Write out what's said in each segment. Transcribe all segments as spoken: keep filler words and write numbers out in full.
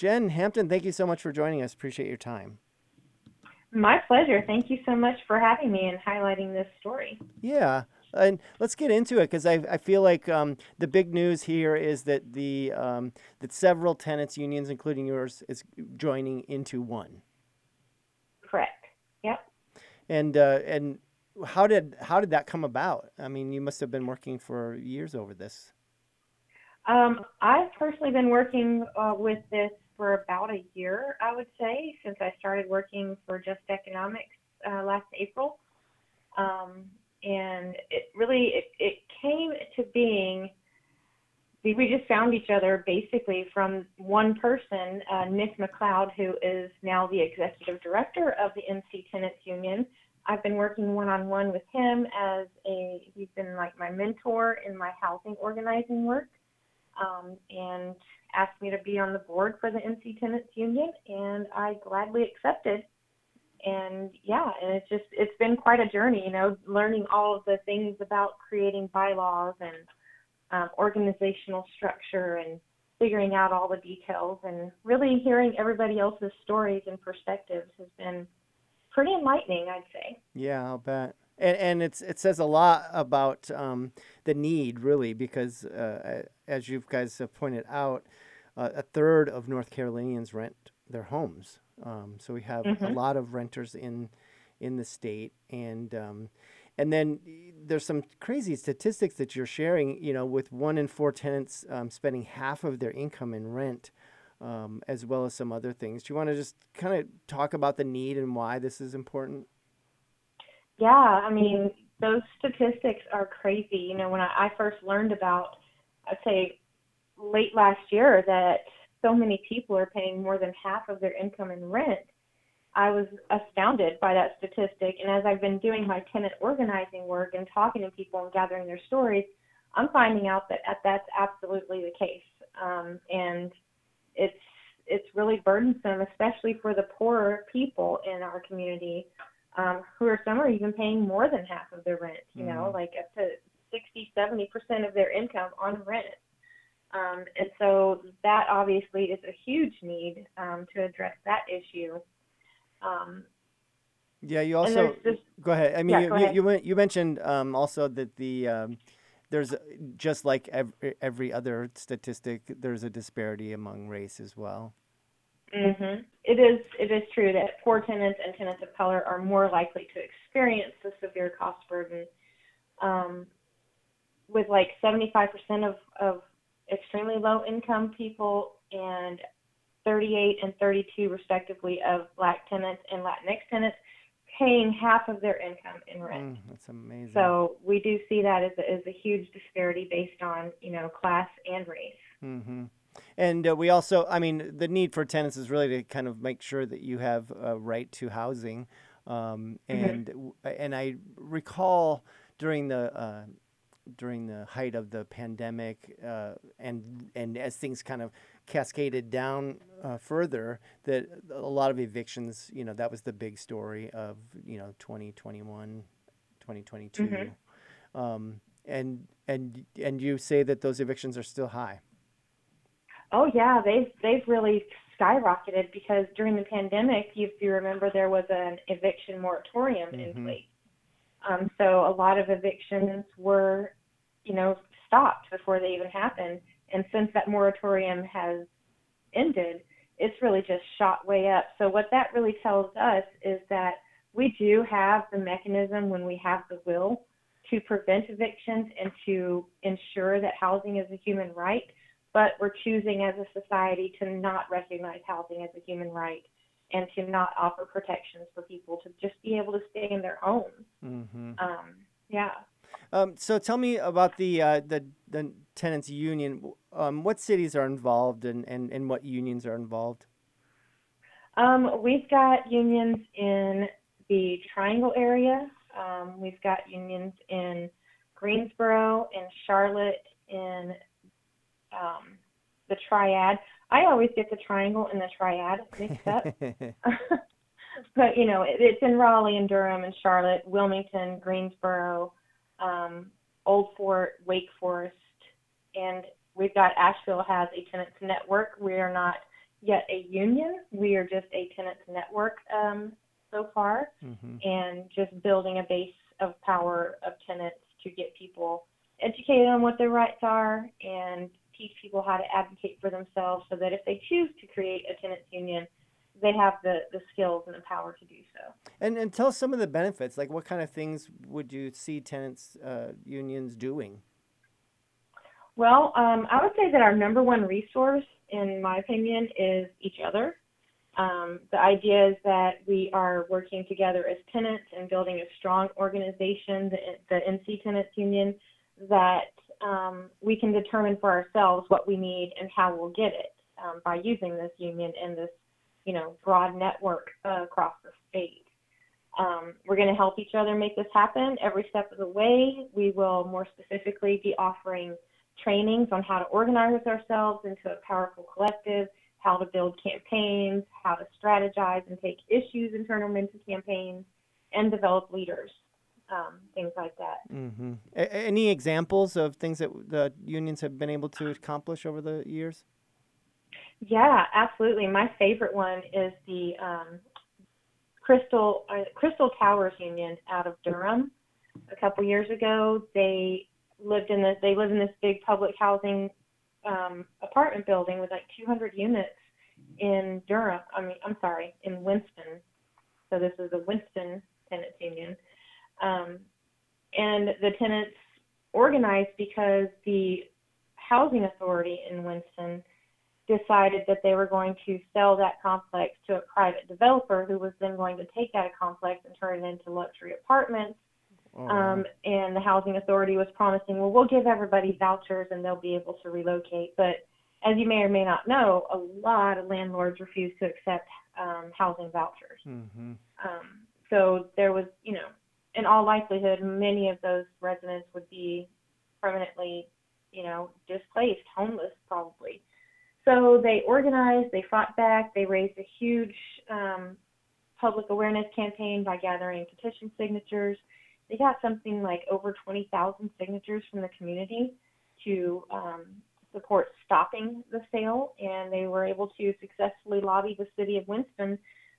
Jen Hampton, thank you so much for joining us. Appreciate your time. My pleasure. Thank you so much for having me and highlighting this story. Yeah, and let's get into it because I, I feel like um, the big news here is that the um, that several tenants unions, including yours, is joining into one. Correct. Yep. And uh, and how did how did that come about? I mean, you must have been working for years over this. Um, I've personally been working uh, with this for about a year, I would say, since I started working for Just Economics uh, last April. Um, and it really it, it came to being. We we just found each other basically from one person, uh, Nick McLeod, who is now the executive director of the M C Tenants Union. I've been working one-on-one with him as a, he's been like my mentor in my housing organizing work, um, and asked me to be on the board for the M C Tenants Union, and I gladly accepted. And yeah, and it's just, it's been quite a journey, you know, learning all of the things about creating bylaws and um, organizational structure and figuring out all the details, and really hearing everybody else's stories and perspectives has been pretty enlightening, I'd say. Yeah, I'll bet. And, and it's it says a lot about um, the need, really, because uh, as you guys have pointed out, uh, a third of North Carolinians rent their homes. Um, so we have a Hmm. lot of renters in in the state, and um, and then there's some crazy statistics that you're sharing. You know, with one in four tenants um, spending half of their income in rent. Um, as well as some other things. Do you want to just kind of talk about the need and why this is important? Yeah, I mean, those statistics are crazy. You know, when I, I first learned about, I'd say late last year, that so many people are paying more than half of their income in rent, I was astounded by that statistic. And as I've been doing my tenant organizing work and talking to people and gathering their stories, I'm finding out that that's absolutely the case. Um, and it's it's really burdensome, especially for the poorer people in our community, um, who are some are even paying more than half of their rent. You know, Mm. like up to sixty, seventy percent of their income on rent. Um, and so that obviously is a huge need um, to address that issue. Um, Yeah, you and there's also just, go ahead. I mean, yeah, you go you ahead. you, men- you mentioned um, also that the um, there's just like every, every other statistic, there's a disparity among race as well. Hmm. It is it is true that poor tenants and tenants of color are more likely to experience the severe cost burden, um, with like seventy-five percent of, of extremely low income people and thirty-eight and thirty-two respectively of Black tenants and Latinx tenants paying half of their income in rent. Mm, that's amazing. So we do see that as a, as a huge disparity based on, you know, class and race. Hmm. And uh, we also, I mean, the need for tenants is really to kind of make sure that you have a right to housing. Um, Hmm. and w- and I recall during the uh, during the height of the pandemic, uh, and and as things kind of cascaded down uh, further, that a lot of evictions, you know, that was the big story of, you know, twenty twenty-one, twenty Hmm. twenty-two. Um, and and and you say that those evictions are still high. Oh yeah, they've they've really skyrocketed because during the pandemic, if you remember, there was an eviction moratorium in Mm-hmm. place. Um, so a lot of evictions were, you know, stopped before they even happened. And since that moratorium has ended, it's really just shot way up. So what that really tells us is that we do have the mechanism when we have the will to prevent evictions and to ensure that housing is a human right, but we're choosing as a society to not recognize housing as a human right and to not offer protections for people to just be able to stay in their homes. Mm-hmm. Um, yeah. Um, so tell me about the uh, the the tenants union. Um, what cities are involved, and, and, and what unions are involved? Um, we've got unions in the Triangle area. Um, we've got unions in Greensboro, in Charlotte, in um, the Triad. I always get the Triangle and the Triad mixed up. But, you know, it, it's in Raleigh and Durham and Charlotte, Wilmington, Greensboro, um, Old Fort, Wake Forest, and we've got Asheville has a tenants network. We are not yet a union. We are just a tenants network um, so far, Mm-hmm. and just building a base of power of tenants to get people educated on what their rights are and teach people how to advocate for themselves so that if they choose to create a tenants union, they have the, the skills and the power to do so. And and tell us some of the benefits. Like, what kind of things would you see tenants uh, unions doing? Well, um, I would say that our number one resource, in my opinion, is each other. Um, the idea is that we are working together as tenants and building a strong organization, the, the N C Tenants Union, that um, we can determine for ourselves what we need and how we'll get it um, by using this union and this, you know, broad network uh, across the state. Um, we're going to help each other make this happen every step of the way. We will more specifically be offering trainings on how to organize ourselves into a powerful collective, how to build campaigns, how to strategize and take issues and turn them into campaigns, and develop leaders, um, things like that. Mm-hmm. A- any examples of things that the unions have been able to accomplish over the years? Yeah, absolutely. My favorite one is the um, Crystal uh, Crystal Towers Union out of Durham. A couple years ago, they lived in this. They live in this big public housing um, apartment building with like two hundred units in Durham. I mean, I'm sorry, in Winston. So this is the Winston Tenants Union, um, and the tenants organized because the housing authority in Winston decided that they were going to sell that complex to a private developer who was then going to take that complex and turn it into luxury apartments. Oh, Um, wow. and the housing authority was promising, well, we'll give everybody vouchers and they'll be able to relocate. But as you may or may not know, a lot of landlords refuse to accept um, housing vouchers. Mm-hmm. Um, so there was, you know, in all likelihood, many of those residents would be permanently, you know, displaced, homeless probably. So they organized, they fought back, they raised a huge um, public awareness campaign by gathering petition signatures. They got something like over twenty thousand signatures from the community to um, support stopping the sale, and they were able to successfully lobby the city of Winston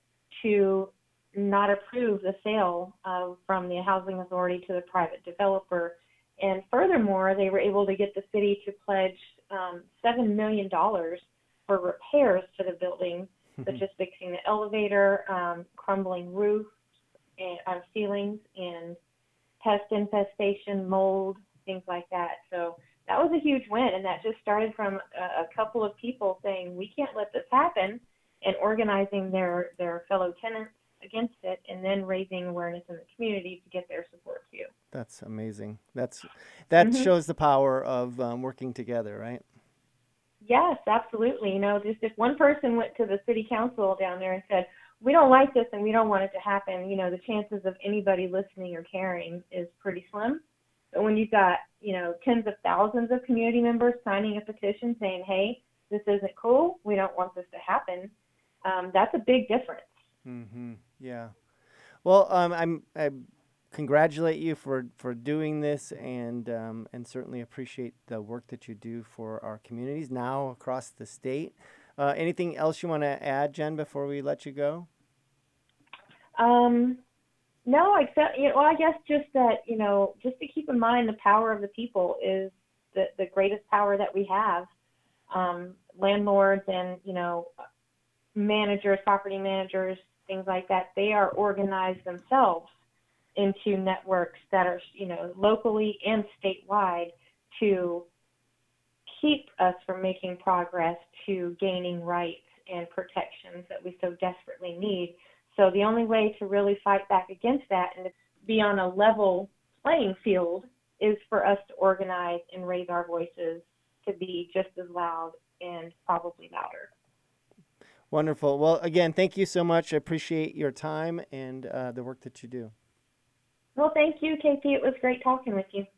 to not approve the sale uh, from the housing authority to the private developer. And furthermore, they were able to get the city to pledge um, seven million dollars for repairs to the building, such as fixing the elevator, um, crumbling roofs and uh, ceilings, and pest infestation, mold, things like that. So that was a huge win, and that just started from a, a couple of people saying, we can't let this happen, and organizing their, their fellow tenants against it, and then raising awareness in the community to get their support too. That's amazing. That's that Mm-hmm. shows the power of um, working together, right? Yes, absolutely. You know, just if one person went to the city council down there and said, we don't like this and we don't want it to happen, you know, the chances of anybody listening or caring is pretty slim. But when you've got, you know, tens of thousands of community members signing a petition saying, hey, this isn't cool, we don't want this to happen, um, that's a big difference. Mm-hmm. Yeah. Well, um, I'm I congratulate you for, for doing this, and um, and certainly appreciate the work that you do for our communities now across the state. Uh, anything else you want to add, Jen, before we let you go? Um, no, except, you know, well, I guess just that, you know, just to keep in mind the power of the people is the, the greatest power that we have. Um, landlords and, you know, managers, property managers, things like that, they are organized themselves into networks that are, you know, locally and statewide to keep us from making progress to gaining rights and protections that we so desperately need. So the only way to really fight back against that and to be on a level playing field is for us to organize and raise our voices to be just as loud and probably louder. Wonderful. Well, again, thank you so much. I appreciate your time and uh, the work that you do. Well, thank you, K P. It was great talking with you.